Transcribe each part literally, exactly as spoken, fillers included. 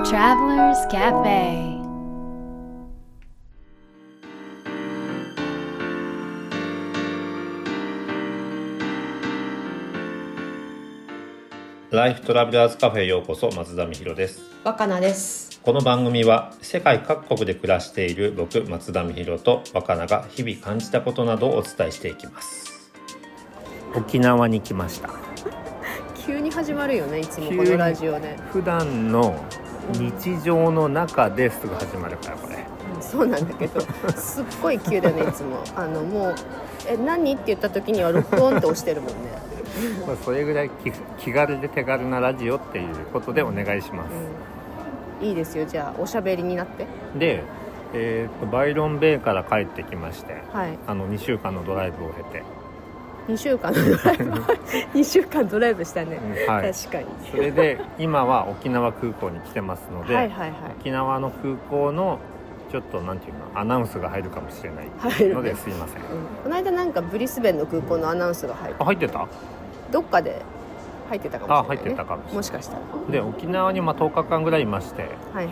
Travelers Cafe。 ライフトラベラーズカフェへようこそ。松田美弘です。 若菜です。 この番組は世界各国で暮らしている僕松田美弘と若菜が日々感じたことなどをお伝えしていきます。沖縄に来ました。 急に始まるよね、いつもこのラジオね。 普段の日常の中ですぐ始まるからこれ、 うん、そうなんだけどすっごい急だよねいつも。あのもうえ何って言った時には録音って押してるもんねまあそれぐらい 気, 気軽で手軽なラジオっていうことでお願いします、 うん、いいですよ。じゃあおしゃべりになって。 で、えー、とバイロンベイから帰ってきまして、 はい、 あのにしゅうかんのドライブを経てにしゅうかんのドライブにしゅうかんドライブしたね、 うん、はい、 確かに。 それで今は沖縄空港に来てますのではいはい、はい、沖縄の空港のちょっとなんていうのアナウンスが入るかもしれないのですいません、うん、 この間なんかブリスベンの空港のアナウンスが入る。 あ、入ってた？どっかで入ってたかもしれない、ね、 あ、入ってたかもしれない。 もしかしたら。 で沖縄にまあとおかかんぐらいいまして、 はいはい、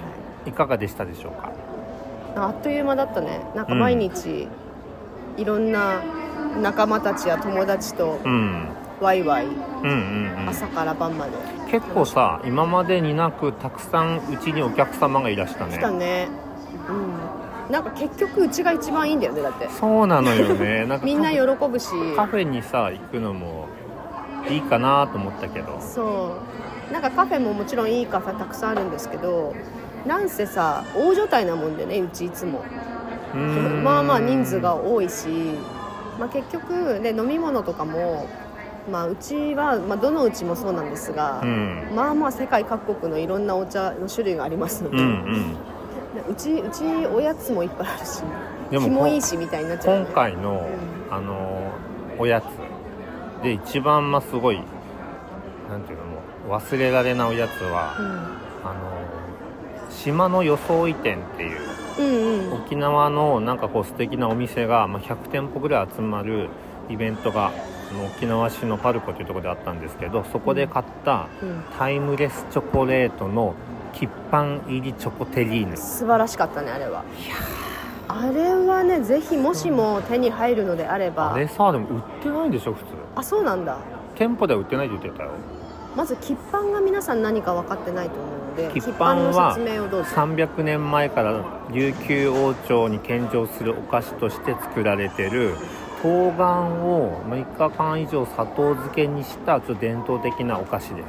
いかがでしたでしょうか？ あっという間だったね。なんか毎日、うん、いろんな仲間たちや友達とワイワイ、うんうんうん、朝から晩まで。 結構さ、今までになくたくさんうちにお客様がいらしたね。 来たね、うん、なんか結局うちが一番いいんだよね。だってそうなのよねなんかみんな喜ぶしカフェにさ行くのもいいかなと思ったけど、 そうなんかカフェももちろんいいカフェたくさんあるんですけど、なんせさ大所帯なもんでね、うちいつもうーんまあまあ人数が多いし、まあ、結局で飲み物とかも、まあ、うちは、まあ、どのうちもそうなんですが、うん、まあまあ世界各国のいろんなお茶の種類がありますので、うんうん、うちうちおやつもいっぱいあるし、でも気もいいしみたいになっちゃう、ね、 今回の、うん、あのおやつで一番まあすごいなんていうのもう忘れられないおやつは、うん、あの島の装い店っていう、うんうん、沖縄のなんかこう素敵なお店が、まあ、ひゃくてんぽぐらい集まるイベントが沖縄市のパルコというところであったんですけど、そこで買ったタイムレスチョコレートのキッパン入りチョコテリーヌ、 素晴らしかったねあれは。いやあれはね、ぜひもしも手に入るのであれば。 あれさ、でも売ってないんでしょ普通。 あ、そうなんだ。 店舗では売ってないって言ってたよ。 まずキッパンが皆さん何か分かってないと思うので、 キッパンは説明をどうぞ。 さんびゃくねんまえから琉球王朝に献上するお菓子として作られてる冬瓜をむいかかん以上砂糖漬けにしたちょっと伝統的なお菓子です。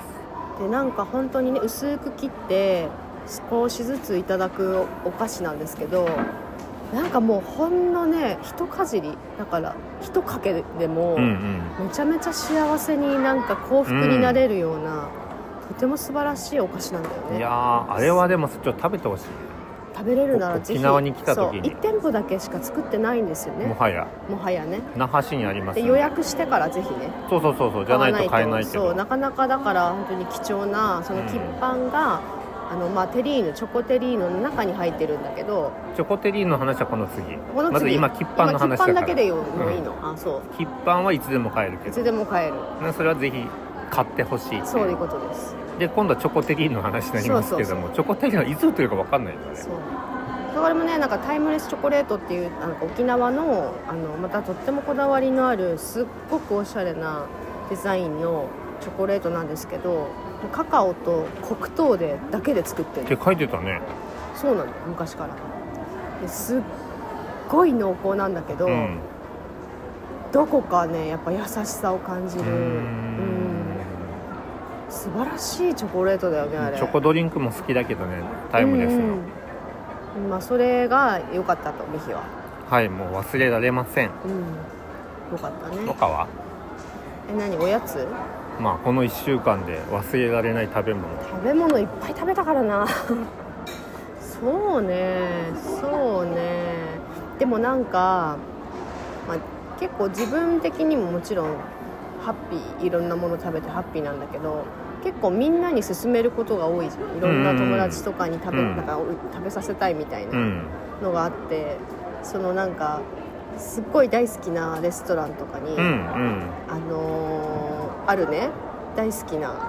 でなんか本当にね薄く切って少しずついただくお菓子なんですけど、なんかもうほんのね一かじりだから一かけでもめちゃめちゃ幸せになんか幸福になれるような、うん、とても素晴らしいお菓子なんだよね。 いやーあれはでもちょっと食べてほしい。 食べれるならぜひ。 沖縄に来た時にいち店舗だけしか作ってないんですよね。 もはやもはやね那覇市にあります、ね、 で予約してからぜひね。 そうそうそうそうじゃないと買えないけど、 そうなかなかだから本当に貴重なそのキッパンが、うん、あのまあテリーヌチョコテリーヌの中に入ってるんだけど、 チョコテリーヌの話はこの次。 この次まず今キッパンの話だから。 キッパンだけでもいいの、うん、あそうキッパンはいつでも買えるけど、 いつでも買える。 それはぜひ買ってほしい。 そういうことです。 で今度はチョコテリーヌの話になりますけども、そうそうそうチョコテリーヌはいつ売ってるか分かんないので、そうそれもねなんかタイムレスチョコレートっていうなんか沖縄 の, あのまたとってもこだわりのあるすっごくおしゃれなデザインのチョコレートなんですけど、カカオと黒糖でだけで作ってるって書いてたね。 そうなの昔からですっごい濃厚なんだけど、うん、どこかねやっぱ優しさを感じる、うんうん素晴らしいチョコレートだよねあれ。 チョコドリンクも好きだけどねタイムレスの、うんまあ、それが良かったとミヒは。 はいもう忘れられません、うん、 良かったね。 他はえ何おやつ。 まあこのいっしゅうかんで忘れられない食べ物食べ物いっぱい食べたからなそうねそうねでもなんか、まあ、結構自分的にももちろんハッピーいろんなもの食べてハッピーなんだけど、結構みんなに勧めることが多いじゃん。いろんな友達とかに食べ、うん、なんか食べさせたいみたいなのがあって、うん、そのなんかすっごい大好きなレストランとかに、うんうん、あのー、あるね大好きな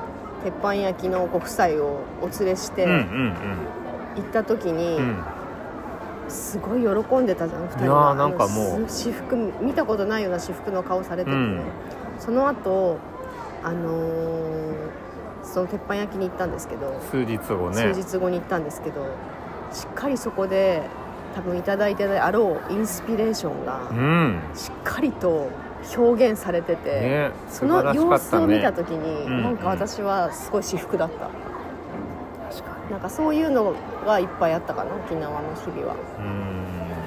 鉄板焼きのご夫妻をお連れして行った時に、うんうんうん、すごい喜んでたじゃんふたりは。 なんかもう私服見たことないような私服の顔されててね、うん、その後あのー、その鉄板焼きに行ったんですけど、 数日後ね数日後に行ったんですけど、しっかりそこで多分いただいてあろうインスピレーションがしっかりと表現されてて、ね、その様子を見た時に、うん、なんか私はすごい至福だった。確かになんかそういうのがいっぱいあったかな、沖縄の日々は。うん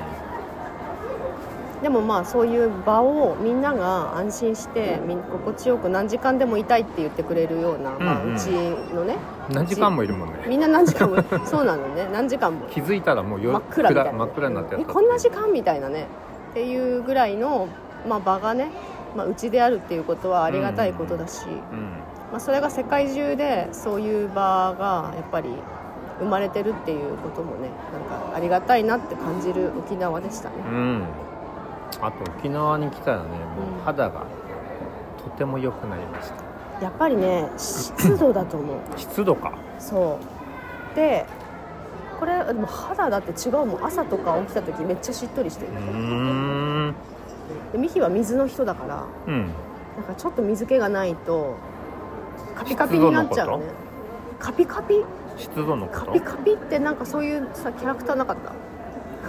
でもまあそういう場をみんなが安心して心地よく何時間でもいたいって言ってくれるような、うんうんまあ、うちのね何時間もいるもんね。 みんな何時間もそうなのね何時間も気づいたらもう夜真っ暗みたいな、ね、 真っ暗になってやった、 こんな時間みたいなねっていうぐらいの、まあ、場がね、まあ、うちであるっていうことはありがたいことだし、うんうんまあ、それが世界中でそういう場がやっぱり生まれてるっていうこともねなんかありがたいなって感じる沖縄でしたね。 うんあと沖縄に来たらねもう肌がとても良くなりました、 うん、やっぱりね湿度だと思う湿度かそうでこれでも肌だって違うもん。朝とか起きた時めっちゃしっとりしてる。うーんでミヒは水の人だから、うん、なんかちょっと水気がないとカピカピになっちゃうね。カピカピ湿度のことカピカピってなんかそういうさキャラクターなかった？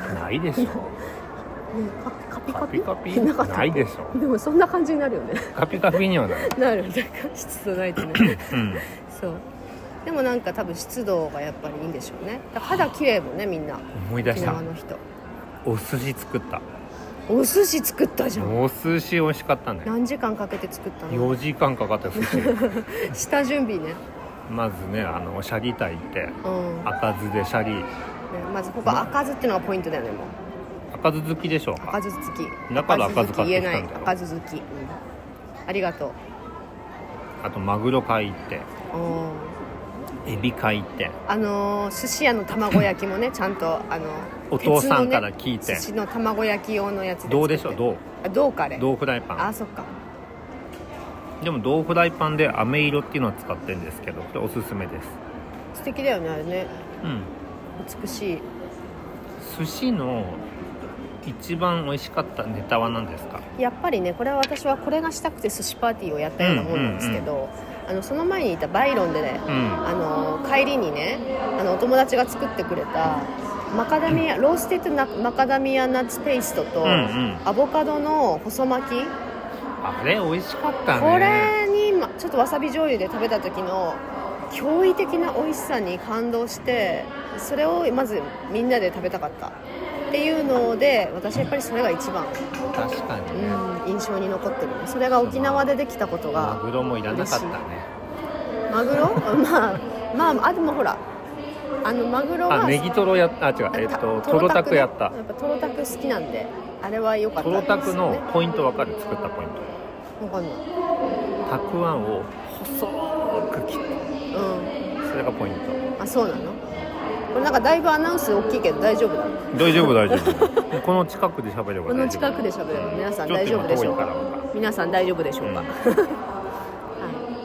ないでしょね、カピカピカピカピなかったないでしょ。 でもそんな感じになるよね。 カピカピにはなるなるなんか湿度ないとね、うん、そうでもなんか多分湿度がやっぱりいいんでしょうね。だから肌綺麗もんねみんな。 思い出した沖縄の人お寿司作った。 お寿司作ったじゃん。 お寿司美味しかったね。 何時間かけて作ったの？ よじかんかかった寿司下準備ね。 まずねあのシャリ炊いて、うん、赤酢でシャリ、ね、 まずここ赤酢っていうのがポイントだよね。もう赤酢好きでしょうか。 赤酢好き。 だから赤酢買ってきたんだよ。 赤酢好き、うん、ありがとう。 あとマグロ買いってエビ買いってあのー、寿司屋の卵焼きもねちゃんとあのお父さんから聞いて、 ね、寿司の卵焼き用のやつでどうでしょう。どうあどうかね銅フライパン。 あそっか。 でも銅フライパンで飴色っていうのを使ってるんですけどこれおすすめです。 素敵だよねあれね。うん美しい。 寿司の一番美味しかったネタは何ですか？ やっぱりねこれは私はこれがしたくて寿司パーティーをやったようなもんなんですけど、うんうんうん、あのその前にいたバイロンでね、うん、あの帰りにねあのお友達が作ってくれたマカダミアローステッドなマカダミアナッツペーストと、うんうん、アボカドの細巻きあれ美味しかったね。 これにちょっとわさび醤油で食べた時の驚異的な美味しさに感動してそれをまずみんなで食べたかったっていうので私やっぱりそれが一番確かに、ねうん、印象に残ってるね。それが沖縄でできたことがマグロもいらなかったね。 マグロまあまああでもほらあのマグロはあネギトロやったあ違うえっとトロタクやった。やっぱトロタク好きなんであれは良かったです、ね、 トロタクのポイント分かる？作ったポイント分かんない。 たくあんを細く切って、うん、それがポイント。あそうなの？これなんかだいぶアナウンス大きいけど大丈夫だ。 大丈夫大丈夫この近くで喋れば大丈夫。 この近くで喋れば皆さん大丈夫でしょうか。皆さん大丈夫でしょうか、うんはい、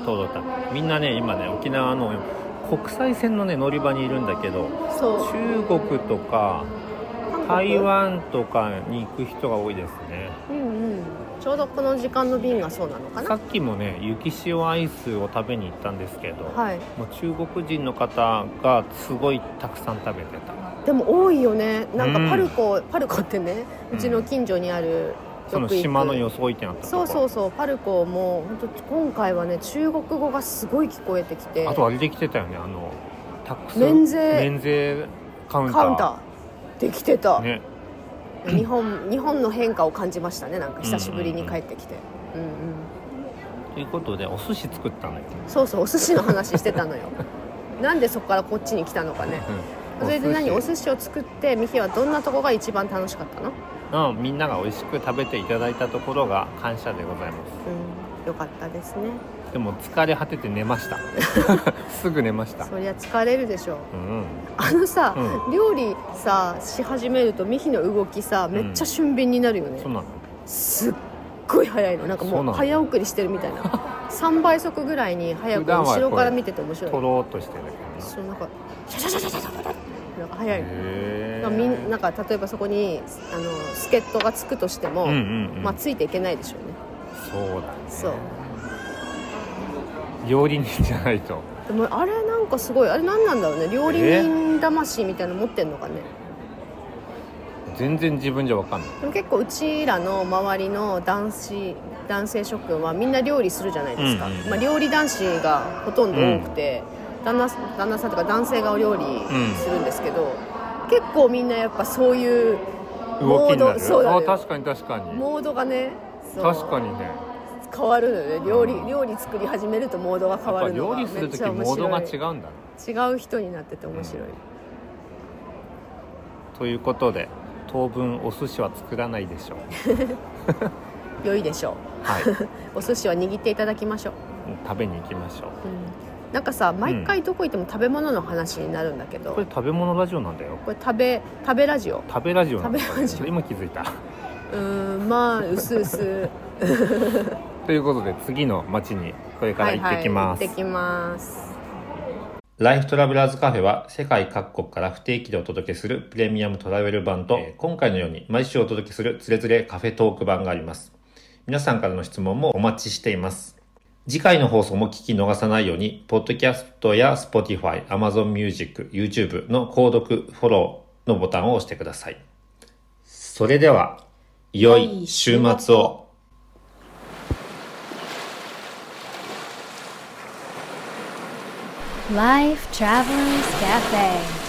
トロタクみんなね今ね沖縄の国際線のね乗り場にいるんだけどそう中国とか台湾とかに行く人が多いですね。うんうんちょうどこの時間の便がそうなのかな。 さっきもね雪塩アイスを食べに行ったんですけど、はい、もう中国人の方がすごいたくさん食べてた。 でも多いよね。なんかパルコ、うん、パルコってねうちの近所にある、 うん、その島の装い店あったところ。 そうそうそうパルコも本当今回はね中国語がすごい聞こえてきてあとあれできてたよねあのタックス免税免税カウンターカウンターできてた、ね日本, 日本の変化を感じましたね。なんか久しぶりに帰ってきて、うんうんうん、 ということでお寿司作ったのよ。 そうそうお寿司の話してたのよなんでそこからこっちに来たのかね、うん、それで何お寿司を作ってミヒはどんなとこが一番楽しかったの？ うん、みんなが美味しく食べていただいたところが感謝でございます、 うん、よかったですね。 でも疲れ果てて寝ましたすぐ寝ました。 そりゃ疲れるでしょ、うん、あのさ、うん、料理さし始めるとミヒの動きさめっちゃ俊敏になるよね、うん、 そうなの？ すっごい早いの。なんかもう早送りしてるみたいなささんばい速ぐらいに速く後ろから見てて面白い。 とろーっとしてるけどな。 そうなんかシャシャシャシャシャシャシャなんか速いの。 へまあ、みんなんか例えばそこにあの助っ人がつくとしても、 うんうんうん、 まあ、ついていけないでしょうね。 そうだね。 そう料理人じゃないと。 でもあれなんかすごいあれ何なんだろうね、料理人魂みたいなの持ってんのかね。 全然自分じゃ分かんない。 でも結構うちらの周りの男子男性諸君はみんな料理するじゃないですか、うんうん、まあ、料理男子がほとんど多くて、うん、旦那、旦那さんとか男性がお料理するんですけど、うん、結構みんなやっぱそういうモード、そうだね、 あ確かに確かにモードがね、そう確かにね変わるのよね。料理、料理作り始めるとモードが変わるのが料理するときモードが違うんだね。 違う人になってて面白い、うん、 ということで当分お寿司は作らないでしょう良いでしょう、はい、お寿司は握っていただきましょう。 食べに行きましょう、 うん、なんかさ毎回どこ行っても食べ物の話になるんだけど、うん、 これ食べ物ラジオなんだよ。 これ食べ食べラジオ食べラジオなんだよ。 食べラジオ今気づいた。 うーんまあうすうすということで次の街にこれから行ってきます。 はいはい、行ってきます。 ライフトラベラーズカフェは世界各国から不定期でお届けするプレミアムトラベル版と、えー、今回のように毎週お届けするつれづれカフェトーク版があります。皆さんからの質問もお待ちしています。次回の放送も聞き逃さないように、ポッドキャストや Spotify、Amazon Music、YouTube の購読、フォローのボタンを押してください。それでは、良い週末を。 Life Travelers Cafe